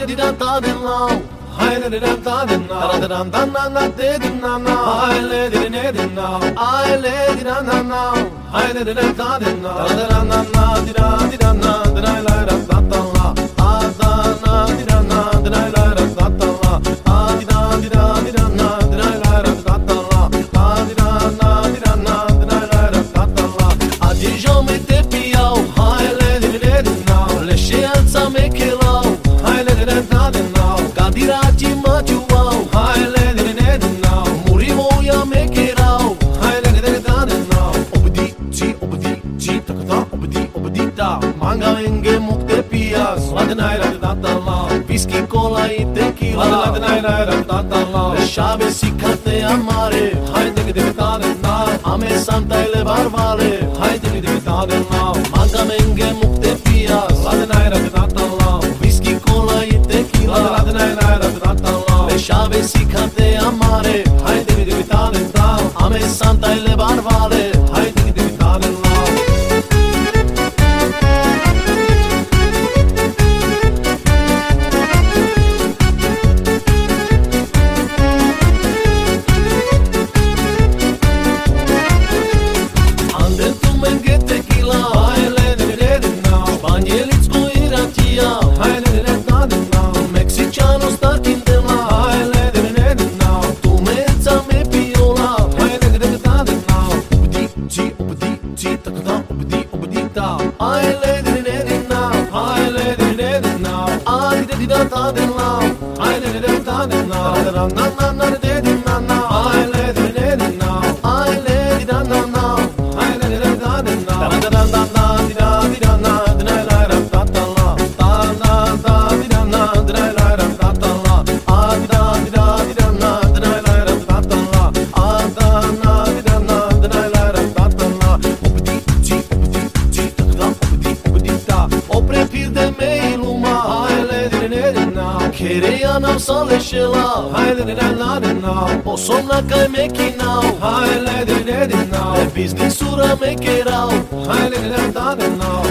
di da da de now. Hai le da da de now. Da da da na na de di na na. Hai le di ne di now. Hai le di na na now. Hai le da da de now. Da da na na di da na da la da da da la. Ah da na di da na da la da da da la. Ah di da na da la da da da la. Ah di da na da la da da la. Adi jo me te piau. Hai le di now. Le scienza me che lau. Hai le da de now. Gadiraci mă ciuau. Hai le di now. Murimo ya me che rau. Hai le da de now. Obdi takata obdi da. Manga enge mukte pias. La de naira da da la. Whisky cola e tequila. La de naira da da la. Le chave si cate amare. Hai de da de now. Ame santa le barbare. Hai de da de now. Manga enge mukte pias. La de naira da da la. Whisky cola e tequila. La de naira da da la. Le chave si cate amare. Hai de da de now. Ame santa le barbare. Hai de da de now. Queria não só deixar lá, hai le de now. O somna cai me que não, hai le de now. É business sura me que rau, hai le de now.